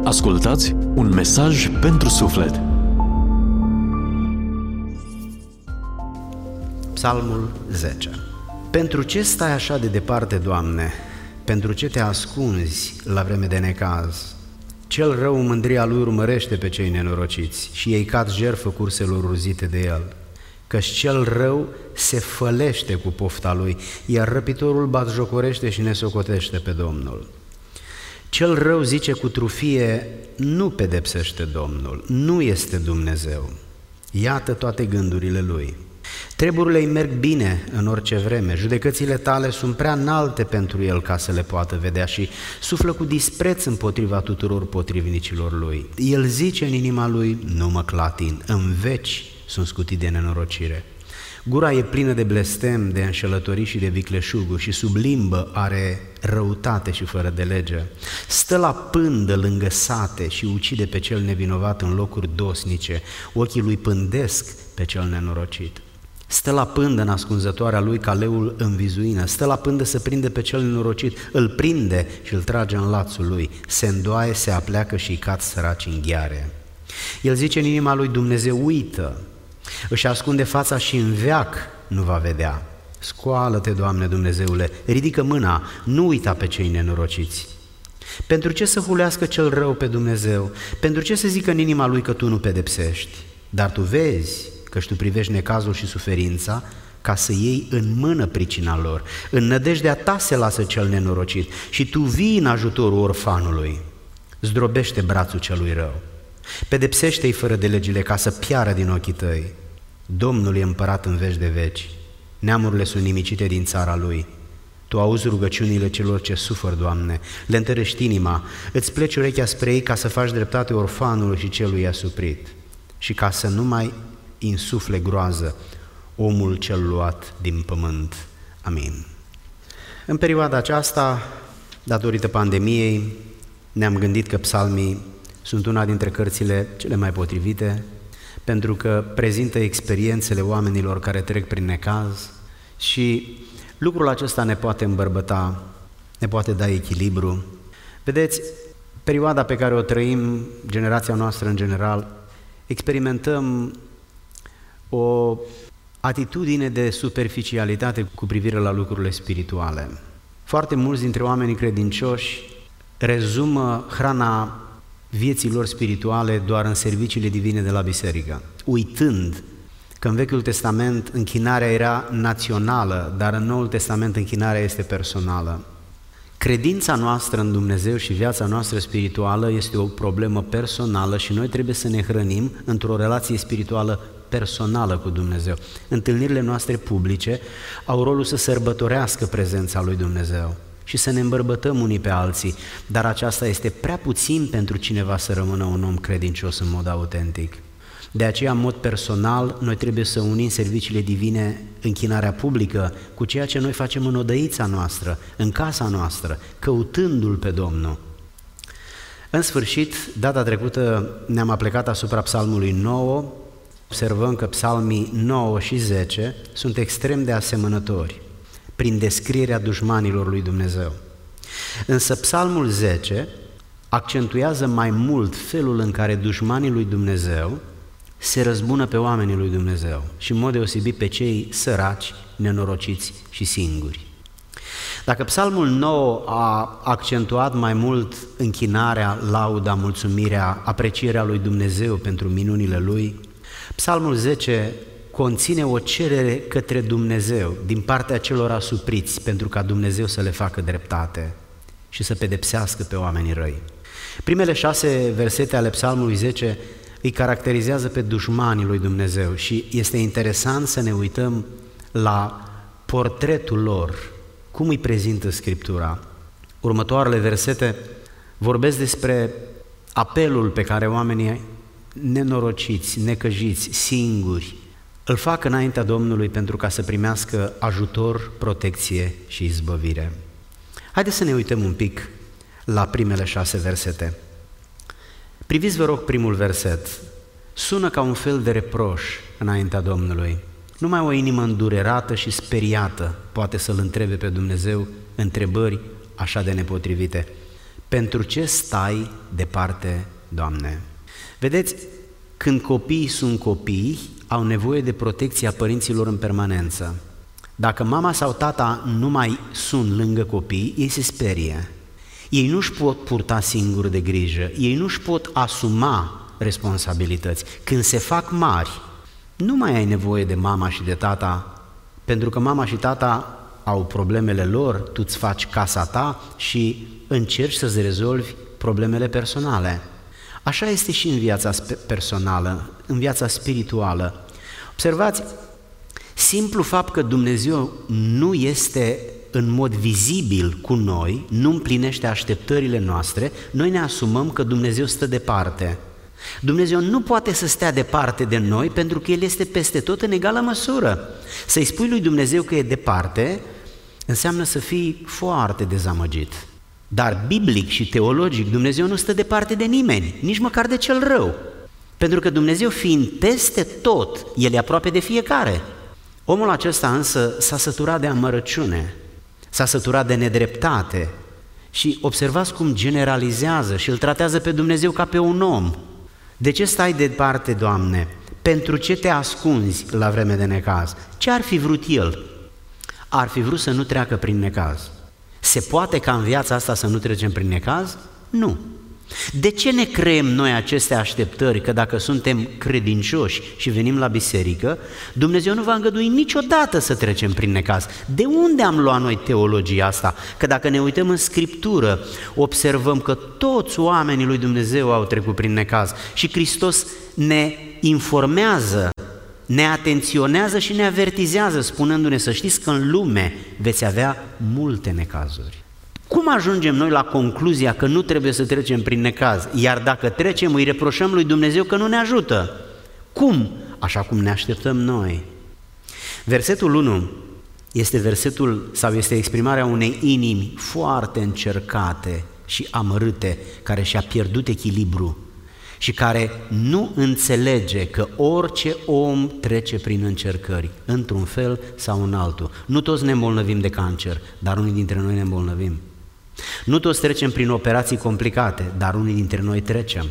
Ascultați un mesaj pentru suflet. Psalmul 10. Pentru ce stai așa de departe, Doamne? Pentru ce te ascunzi la vreme de necaz? Cel rău, mândria lui, urmărește pe cei nenorociți și ei cad jertfă curselor urzite de el. Căci cel rău se fălește cu pofta lui, iar răpitorul batjocorește și nesocotește pe Domnul. Cel rău zice cu trufie: nu pedepsește Domnul, nu este Dumnezeu. Iată toate gândurile lui. Treburile îi merg bine în orice vreme, judecățile tale sunt prea înalte pentru el ca să le poată vedea și suflă cu dispreț împotriva tuturor potrivnicilor lui. El zice în inima lui: nu mă clatin, în veci sunt scutit de nenorocire. Gura e plină de blestem, de înșelătorii și de vicleșuguri și sub limbă are răutate și fără de lege. Stă la pândă lângă sate și ucide pe cel nevinovat în locuri dosnice, ochii lui pândesc pe cel nenorocit. Stă la pândă în ascunzătoarea lui ca leul în vizuină, stă la pândă să prinde pe cel nenorocit, îl prinde și îl trage în lațul lui, se îndoaie, se apleacă și îi cad săraci în gheare. El zice în inima lui: Dumnezeu uită, își ascunde fața și în veac nu va vedea. Scoală-te, Doamne Dumnezeule, ridică mâna, nu uita pe cei nenorociți. Pentru ce să hulească cel rău pe Dumnezeu? Pentru ce să zică în inima lui că tu nu pedepsești? Dar tu vezi căci tu privești necazul și suferința ca să iei în mână pricina lor. În nădejdea ta se lasă cel nenorocit și tu vii în ajutorul orfanului. Zdrobește brațul celui rău. Pedepsește-i fără de legile ca să piară din ochii tăi. Domnul e împărat în veci de veci. Neamurile sunt nimicite din țara lui. Tu auzi rugăciunile celor ce sufăr, Doamne, le întărești inima, îți pleci urechea spre ei ca să faci dreptate orfanului și celui asuprit și ca să nu mai insufle groază omul cel luat din pământ. Amin. În perioada aceasta, datorită pandemiei, ne-am gândit că psalmii sunt una dintre cărțile cele mai potrivite, pentru că prezintă experiențele oamenilor care trec prin necaz și lucrul acesta ne poate îmbărbăta, ne poate da echilibru. Vedeți, perioada pe care o trăim, generația noastră în general, experimentăm o atitudine de superficialitate cu privire la lucrurile spirituale. Foarte mulți dintre oamenii credincioși rezumă hrana vieții lor spirituale doar în serviciile divine de la biserică, uitând că în Vechiul Testament închinarea era națională, dar în Noul Testament închinarea este personală. Credința noastră în Dumnezeu și viața noastră spirituală este o problemă personală și noi trebuie să ne hrănim într-o relație spirituală personală cu Dumnezeu. Întâlnirile noastre publice au rolul să sărbătorească prezența lui Dumnezeu și să ne îmbărbătăm unii pe alții, dar aceasta este prea puțin pentru cineva să rămână un om credincios în mod autentic. De aceea, în mod personal, noi trebuie să unim serviciile divine, închinarea publică, cu ceea ce noi facem în odăița noastră, în casa noastră, căutându-L pe Domnul. În sfârșit, data trecută ne-am aplecat asupra psalmului 9, observăm că psalmii 9 și 10 sunt extrem de asemănători prin descrierea dușmanilor lui Dumnezeu. Însă psalmul 10 accentuează mai mult felul în care dușmanii lui Dumnezeu se răzbună pe oamenii lui Dumnezeu și în mod deosebit pe cei săraci, nenorociți și singuri. Dacă psalmul 9 a accentuat mai mult închinarea, lauda, mulțumirea, aprecierea lui Dumnezeu pentru minunile lui, psalmul 10 conține o cerere către Dumnezeu din partea celor asupriți pentru ca Dumnezeu să le facă dreptate și să pedepsească pe oamenii răi. Primele 6 versete ale psalmului 10 îi caracterizează pe dușmanii lui Dumnezeu și este interesant să ne uităm la portretul lor, cum îi prezintă Scriptura. Următoarele versete vorbesc despre apelul pe care oamenii nenorociți, necăjiți, singuri, îl fac înaintea Domnului pentru ca să primească ajutor, protecție și izbăvire. Haideți să ne uităm un pic la primele 6 versete. Priviți, vă rog, primul verset. Sună ca un fel de reproș înaintea Domnului. Numai o inimă îndurerată și speriată poate să-L întrebe pe Dumnezeu întrebări așa de nepotrivite. pentru ce stai departe, Doamne? Vedeți, când copiii sunt copii, au nevoie de protecția părinților în permanență. Dacă mama sau tata nu mai sunt lângă copii, ei se sperie. Ei nu-și pot purta singuri de grijă, ei nu-și pot asuma responsabilități. Când se fac mari, nu mai ai nevoie de mama și de tata, pentru că mama și tata au problemele lor, tu îți faci casa ta și încerci să-ți rezolvi problemele personale. Așa este și în viața personală, în viața spirituală. Observați, simplu fapt că Dumnezeu nu este în mod vizibil cu noi, nu împlinește așteptările noastre, noi ne asumăm că Dumnezeu stă departe. Dumnezeu nu poate să stea departe de noi pentru că El este peste tot în egală măsură. Să-i spui lui Dumnezeu că e departe înseamnă să fii foarte dezamăgit. Dar biblic și teologic Dumnezeu nu stă departe de nimeni, nici măcar de cel rău. Pentru că Dumnezeu fiind peste tot, El e aproape de fiecare. Omul acesta însă s-a săturat de amărăciune, s-a săturat de nedreptate și observați cum generalizează și îl tratează pe Dumnezeu ca pe un om. De ce stai departe, Doamne? Pentru ce te ascunzi la vreme de necaz? Ce ar fi vrut El? Ar fi vrut să nu treacă prin necaz. Se poate ca în viața asta să nu trecem prin necaz? Nu. De ce ne creăm noi aceste așteptări că dacă suntem credincioși și venim la biserică, Dumnezeu nu va îngădui niciodată să trecem prin necaz? De unde am luat noi teologia asta? Că dacă ne uităm în Scriptură, observăm că toți oamenii lui Dumnezeu au trecut prin necaz și Hristos ne informează, ne atenționează și ne avertizează, spunându-ne să știți că în lume veți avea multe necazuri. Cum ajungem noi la concluzia că nu trebuie să trecem prin necaz, iar dacă trecem îi reproșăm lui Dumnezeu că nu ne ajută? Cum? Așa cum ne așteptăm noi. Versetul 1 este exprimarea unei inimi foarte încercate și amărâte, care și-a pierdut echilibru și care nu înțelege că orice om trece prin încercări, într-un fel sau în altul. Nu toți ne îmbolnăvim de cancer, dar unii dintre noi ne îmbolnăvim. Nu toți trecem prin operații complicate, dar unii dintre noi trecem.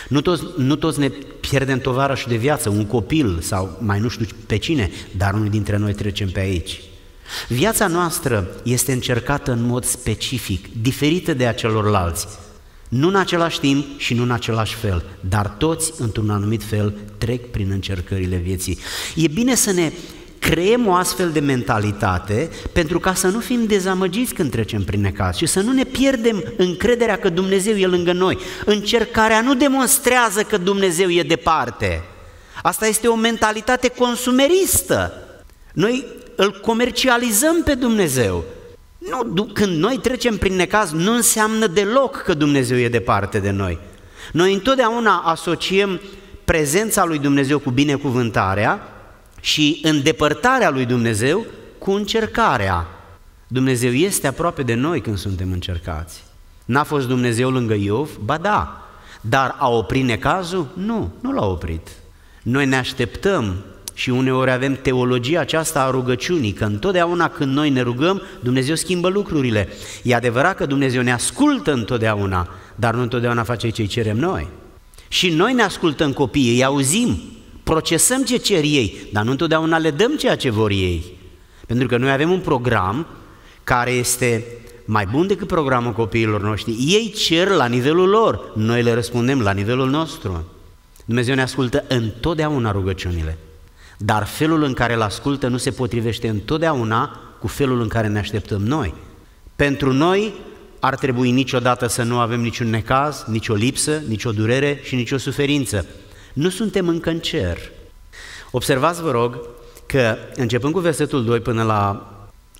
Nu toți ne pierdem tovarășul de viață, un copil sau mai nu știu pe cine, dar unii dintre noi trecem pe aici. Viața noastră este încercată în mod specific, diferită de a celorlalți. Nu în același timp și nu în același fel, dar toți, într-un anumit fel, trec prin încercările vieții. E bine să ne creăm o astfel de mentalitate pentru ca să nu fim dezamăgiți când trecem prin necaz și să nu ne pierdem încrederea că Dumnezeu e lângă noi. Încercarea nu demonstrează că Dumnezeu e departe. Asta este o mentalitate consumeristă. Noi îl comercializăm pe Dumnezeu. Când noi trecem prin necaz, nu înseamnă deloc că Dumnezeu e departe de noi. Noi întotdeauna asociem prezența lui Dumnezeu cu binecuvântarea și îndepărtarea lui Dumnezeu cu încercarea. Dumnezeu este aproape de noi când suntem încercați. N-a fost Dumnezeu lângă Iov? Ba da. Dar a oprit necazul? Nu l-a oprit. Noi ne așteptăm și uneori avem teologia aceasta a rugăciunii, că întotdeauna când noi ne rugăm, Dumnezeu schimbă lucrurile. E adevărat că Dumnezeu ne ascultă întotdeauna, dar nu întotdeauna face ce-i cerem noi. Și noi ne ascultăm copiii, îi auzim, procesăm ce cer ei, dar nu întotdeauna le dăm ceea ce vor ei. Pentru că noi avem un program care este mai bun decât programul copiilor noștri. Ei cer la nivelul lor, noi le răspundem la nivelul nostru. Dumnezeu ne ascultă întotdeauna rugăciunile, dar felul în care îl ascultă nu se potrivește întotdeauna cu felul în care ne așteptăm noi. Pentru noi ar trebui niciodată să nu avem niciun necaz, nicio lipsă, nicio durere și nicio suferință. Nu suntem încă în cer. Observați, vă rog, că începând cu versetul 2 până la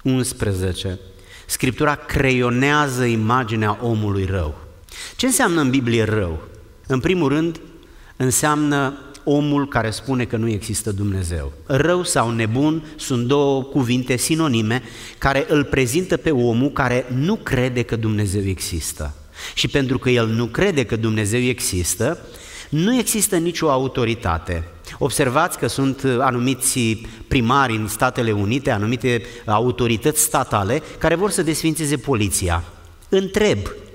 11, Scriptura creionează imaginea omului rău. Ce înseamnă în Biblie rău? În primul rând, înseamnă omul care spune că nu există Dumnezeu. Rău sau nebun sunt două cuvinte sinonime care îl prezintă pe omul care nu crede că Dumnezeu există. Și pentru că el nu crede că Dumnezeu există, nu există nicio autoritate. Observați că sunt anumiți primari în Statele Unite, anumite autorități statale care vor să desfințeze poliția. Întreb,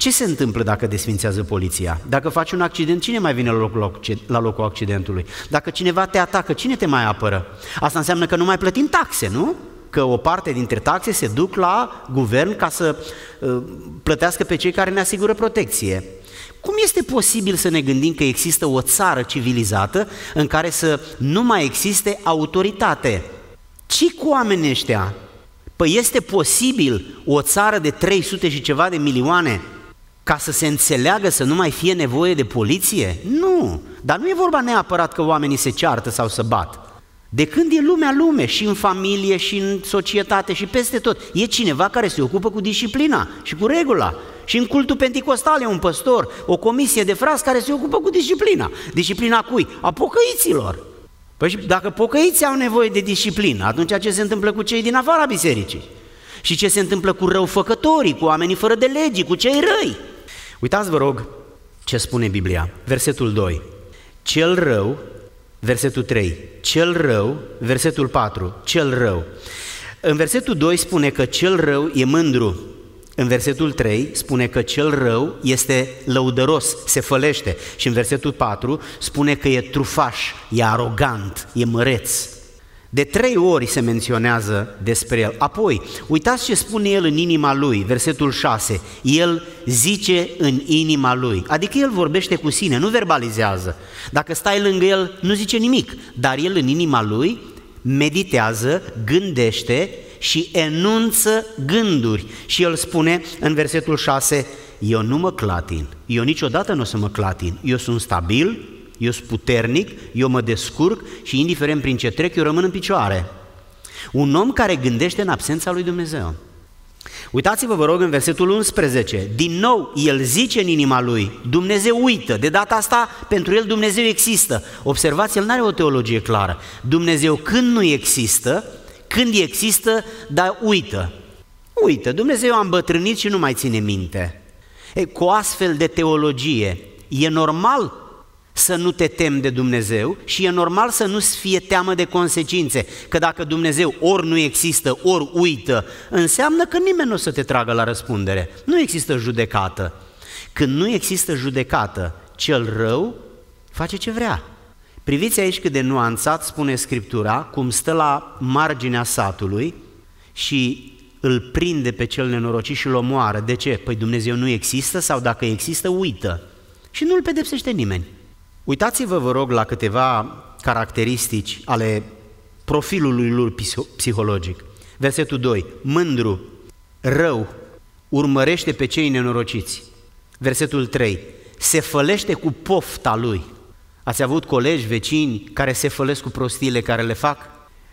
Ce se întâmplă dacă desfințează poliția? Dacă faci un accident, cine mai vine la locul accidentului? Dacă cineva te atacă, cine te mai apără? Asta înseamnă că nu mai plătim taxe, nu? Că o parte dintre taxe se duc la guvern ca să plătească pe cei care ne asigură protecție. Cum este posibil să ne gândim că există o țară civilizată în care să nu mai existe autoritate? Ce cu oamenii ăștia? Păi este posibil o țară de 300 și ceva de milioane ca să se înțeleagă să nu mai fie nevoie de poliție? Nu, dar nu e vorba neapărat că oamenii se ceartă sau se bat. De când e lumea lume, și în familie, și în societate, și peste tot, e cineva care se ocupă cu disciplina și cu regula. Și în cultul penticostal e un păstor, o comisie de frați care se ocupă cu disciplina. Disciplina cui? A pocăiților. Păi dacă pocăiții au nevoie de disciplină, atunci ce se întâmplă cu cei din afara bisericii? Și ce se întâmplă cu răufăcătorii, cu oamenii fără de legi, cu cei răi? Uitați, vă rog, ce spune Biblia. Versetul 2. Cel rău, versetul 3. Cel rău, versetul 4. Cel rău. În versetul 2 spune că cel rău e mândru. În versetul 3 spune că cel rău este lăudăros, se fălește. Și în versetul 4 spune că e trufaș, e arogant, e măreț. De 3 ori se menționează despre el. Apoi, uitați ce spune el în inima lui, versetul 6. El zice în inima lui, adică el vorbește cu sine, nu verbalizează. Dacă stai lângă el, nu zice nimic, dar el în inima lui meditează, gândește și enunță gânduri. Și el spune în versetul 6, eu nu mă clatin, eu niciodată nu o să mă clatin, eu sunt stabil, eu sunt puternic, eu mă descurc și indiferent prin ce trec, eu rămân în picioare. Un om care gândește în absența lui Dumnezeu. Uitați-vă, vă rog, în versetul 11, din nou el zice în inima lui, Dumnezeu uită, de data asta pentru el Dumnezeu există. Observați, el nu are o teologie clară. Dumnezeu când nu există, când există, dar uită. Uită, Dumnezeu a îmbătrânit și nu mai ține minte. Cu astfel de teologie e normal să nu te temi de Dumnezeu și e normal să nu-ți fie teamă de consecințe, că dacă Dumnezeu ori nu există, ori uită, înseamnă că nimeni nu o să te tragă la răspundere. Nu există judecată. Când nu există judecată, cel rău face ce vrea. Priviți aici cât de nuanțat spune Scriptura, cum stă la marginea satului și îl prinde pe cel nenorocit și îl omoară. De ce? Păi Dumnezeu nu există sau dacă există, uită. Și nu îl pedepsește nimeni. Uitați-vă, vă rog, la câteva caracteristici ale profilului lui psihologic. Versetul 2, mândru, rău, urmărește pe cei nenorociți. Versetul 3, se fălește cu pofta lui. Ați avut colegi, vecini care se fălesc cu prostiile care le fac?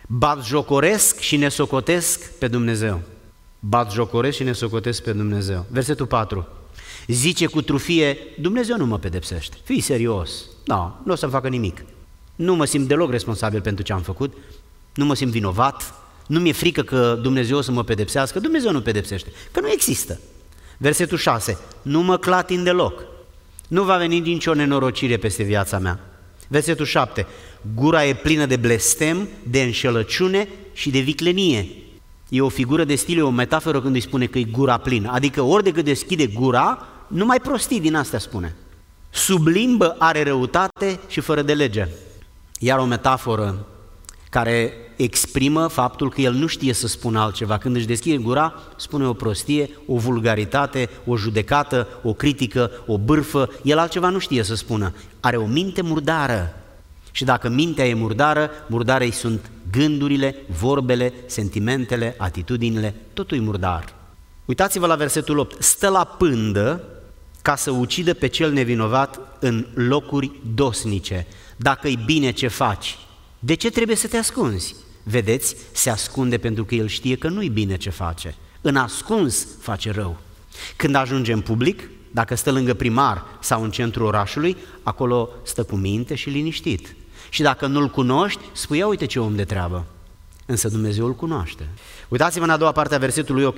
Batjocoresc și ne socotesc pe Dumnezeu. Batjocoresc și ne socotesc pe Dumnezeu. Versetul 4, zice cu trufie, Dumnezeu nu mă pedepsește, fii serios, nu o să-mi facă nimic, nu mă simt deloc responsabil pentru ce am făcut, nu mă simt vinovat, nu mi-e frică că Dumnezeu o să mă pedepsească, Dumnezeu nu pedepsește, că nu există. Versetul 6, nu mă clatin deloc, nu va veni nicio nenorocire peste viața mea. Versetul 7, gura e plină de blestem, de înșelăciune și de viclenie. E o figură de stil, e o metaforă când îi spune că e gura plină, adică ori de cât deschide gura, numai prostii din astea spune. Sub limbă are răutate și fără de lege. Iar o metaforă care exprimă faptul că el nu știe să spună altceva. Când își deschide gura, spune o prostie, o vulgaritate, o judecată, o critică, o bârfă, el altceva nu știe să spună. Are o minte murdară. Și dacă mintea e murdară, murdare sunt gândurile, vorbele, sentimentele, atitudinile, totul e murdar. Uitați-vă la versetul 8, stă la pândă ca să ucidă pe cel nevinovat în locuri dosnice. Dacă-i bine ce faci, de ce trebuie să te ascunzi? Vedeți, se ascunde pentru că el știe că nu-i bine ce face. În ascuns face rău. Când ajunge în public, dacă stă lângă primar sau în centrul orașului, acolo stă cu minte și liniștit. Și dacă nu-l cunoști, spui, ia uite ce om de treabă. Însă Dumnezeu îl cunoaște. Uitați-vă în a doua parte a versetului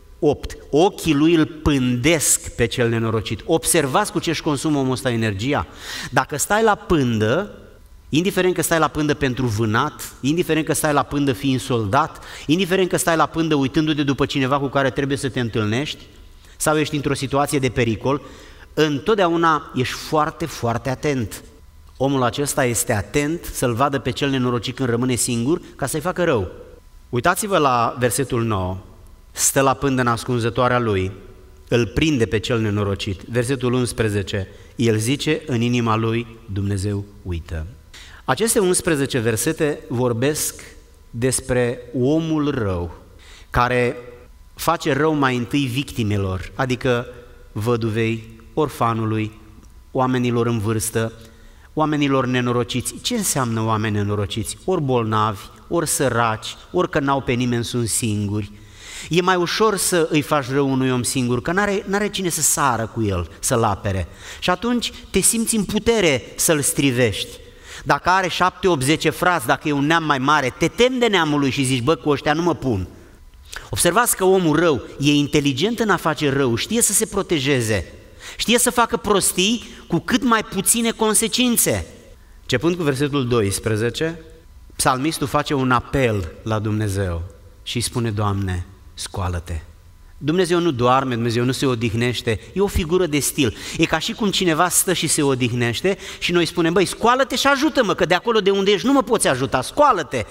8. Ochii lui îl pândesc pe cel nenorocit. Observați cu ce își consumă omul ăsta energia. Dacă stai la pândă, indiferent că stai la pândă pentru vânat, indiferent că stai la pândă fiind soldat, indiferent că stai la pândă uitându-te după cineva cu care trebuie să te întâlnești, sau ești într-o situație de pericol, întotdeauna ești foarte, foarte atent. Omul acesta este atent să-l vadă pe cel nenorocit când rămâne singur ca să-i facă rău. Uitați-vă la versetul 9. Stă la pândă ascunzătoarea lui, îl prinde pe cel nenorocit. Versetul 11. El zice în inima lui, Dumnezeu uită. Aceste 11 versete vorbesc despre omul rău, care face rău mai întâi victimelor, adică văduvei, orfanului, oamenilor în vârstă, oamenilor nenorociți. Ce înseamnă oameni nenorociți? Ori bolnavi, ori săraci, ori că n-au pe nimeni, sunt singuri. E mai ușor să îi faci rău unui om singur, că n-are cine să sară cu el, să-l apere. Și atunci te simți în putere să-l strivești. Dacă are 7-8-10 frați, dacă e un neam mai mare, te temi de neamul lui și zici, bă, cu ăștia nu mă pun. Observați că omul rău e inteligent în a face rău, știe să se protejeze, știe să facă prostii cu cât mai puține consecințe. Începând cu versetul 12, psalmistul face un apel la Dumnezeu și îi spune, Doamne, scoală-te. Dumnezeu nu doarme, Dumnezeu nu se odihnește, e o figură de stil. E ca și cum cineva stă și se odihnește și noi spunem, băi, scoală-te și ajută-mă, că de acolo de unde ești nu mă poți ajuta, scoală-te.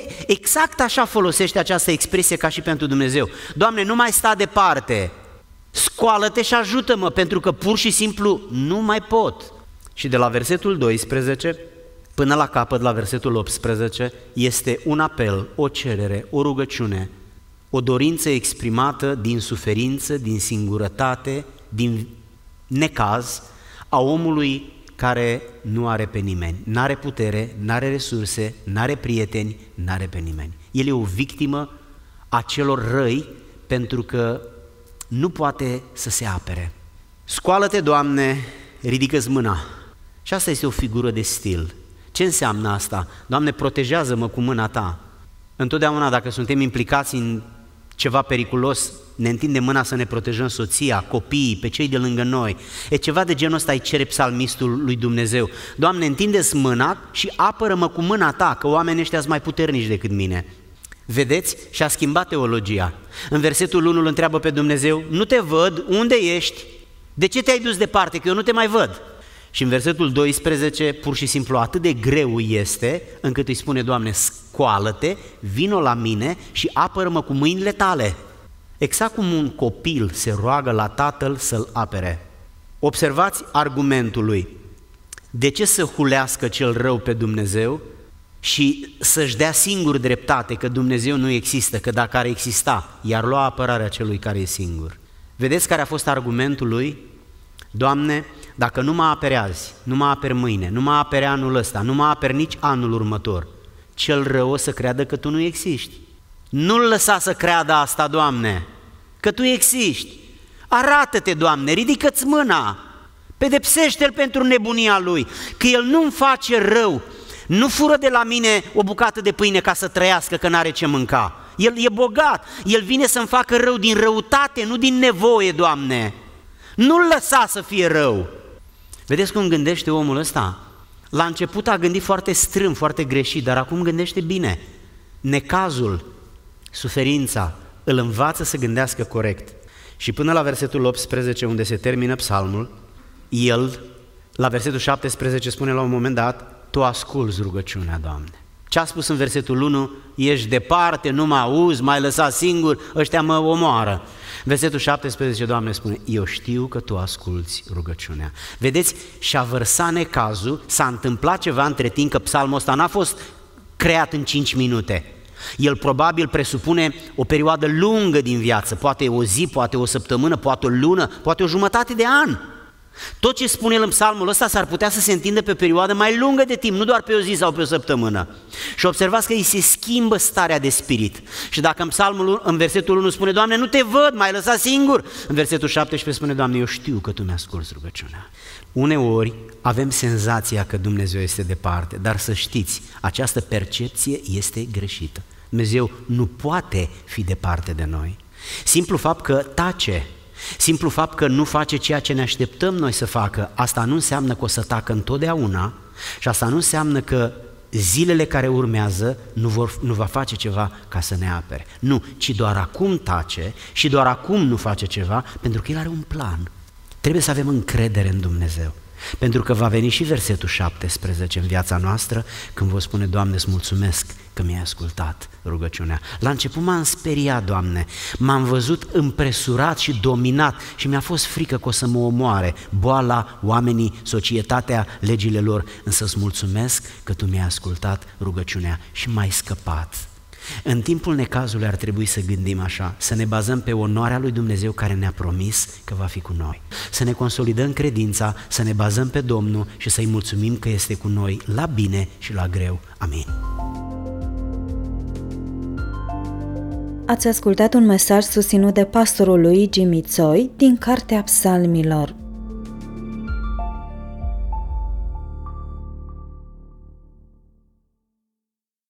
Exact așa folosește această expresie ca și pentru Dumnezeu. Doamne, nu mai sta departe, scoală-te și ajută-mă, pentru că pur și simplu nu mai pot. Și de la versetul 12 până la capăt, la versetul 18, este un apel, o cerere, o rugăciune, o dorință exprimată din suferință, din singurătate, din necaz a omului care nu are pe nimeni, n-are putere, n-are resurse, n-are prieteni, n-are pe nimeni. El e o victimă a celor răi pentru că nu poate să se apere. Scoală-te, Doamne, ridică-ți mâna. Și asta este o figură de stil. Ce înseamnă asta? Doamne, protejează-mă cu mâna Ta. Întotdeauna dacă suntem implicați în ceva periculos, ne întindem mâna să ne protejăm soția, copiii, pe cei de lângă noi. E ceva de genul ăsta îi cere psalmistul lui Dumnezeu. Doamne, întinde-ți mâna și apără-mă cu mâna Ta, că oamenii ăștia sunt mai puternici decât mine. Vedeți? Și-a schimbat teologia. În versetul 1 îl întreabă pe Dumnezeu, nu te văd, unde ești? De ce te-ai dus departe, că eu nu te mai văd? Și în versetul 12, pur și simplu atât de greu este, încât îi spune, Doamne, scoală-te, vino la mine și apără-mă cu mâinile Tale. Exact cum un copil se roagă la tatăl să-l apere. Observați argumentul lui. De ce să hulească cel rău pe Dumnezeu și să-și dea singur dreptate că Dumnezeu nu există, că dacă ar exista, i-ar lua apărarea celui care e singur? Vedeți care a fost argumentul lui? Doamne, dacă nu mă aperi azi, nu mă aperi mâine, nu mă aperi anul ăsta, nu mă aperi nici anul următor, cel rău o să creadă că Tu nu existi. Nu-l lăsa să creadă asta, Doamne, că Tu existi. Arată-te, Doamne, ridică-ți mâna, pedepsește-l pentru nebunia lui, că el nu-mi face rău, nu fură de la mine o bucată de pâine ca să trăiască, că n-are ce mânca. El e bogat, el vine să-mi facă rău din răutate, nu din nevoie, Doamne. Nu-l lăsa să fie rău. Vedeți cum gândește omul ăsta? La început a gândit foarte strâmb, foarte greșit, dar acum gândește bine. Necazul, suferința, îl învață să gândească corect. Și până la versetul 18, unde se termină psalmul, el, la versetul 17, spune la un moment dat, Tu asculți rugăciunea, Doamne. Ce a spus în versetul 1? Ești departe, nu mă auzi, m-ai lăsat singur, ăștia mă omoară. Versetul 17, Doamne, spune, eu știu că Tu asculți rugăciunea. Vedeți, și-a vărsat necazul, s-a întâmplat ceva între timp, că psalmul ăsta n-a fost creat în 5 minute. El probabil presupune o perioadă lungă din viață, poate o zi, poate o săptămână, poate o lună, poate o jumătate de an. Tot ce spune el în psalmul ăsta s-ar putea să se întindă pe o perioadă mai lungă de timp, nu doar pe o zi sau pe o săptămână. Și observați că îi se schimbă starea de spirit. Și dacă în versetul 1 spune, Doamne, nu Te văd, m-ai lăsat singur, în versetul 17 spune, Doamne, eu știu că Tu mi-asculți rugăciunea. Uneori avem senzația că Dumnezeu este departe, dar să știți, această percepție este greșită. Dumnezeu nu poate fi departe de noi. Simplu fapt că tace, simplu fapt că nu face ceea ce ne așteptăm noi să facă, asta nu înseamnă că o să tacă întotdeauna și asta nu înseamnă că zilele care urmează nu va face ceva ca să ne apere. Nu, ci doar acum tace și doar acum nu face ceva, pentru că El are un plan. Trebuie să avem încredere în Dumnezeu. Pentru că va veni și versetul 17 în viața noastră, când vă spune: Doamne, îți mulțumesc că mi-ai ascultat rugăciunea. La început m-am speriat, Doamne, m-am văzut împresurat și dominat și mi-a fost frică că o să mă omoare boala, oamenii, societatea, legile lor, însă îți mulțumesc că Tu mi-ai ascultat rugăciunea și m-ai scăpat. În timpul necazului ar trebui să gândim așa, să ne bazăm pe onoarea lui Dumnezeu care ne-a promis că va fi cu noi, să ne consolidăm credința, să ne bazăm pe Domnul și să-i mulțumim că este cu noi la bine și la greu. Amin. Ați ascultat un mesaj susținut de pastorul lui Jimmy Tsoi din Cartea Psalmilor.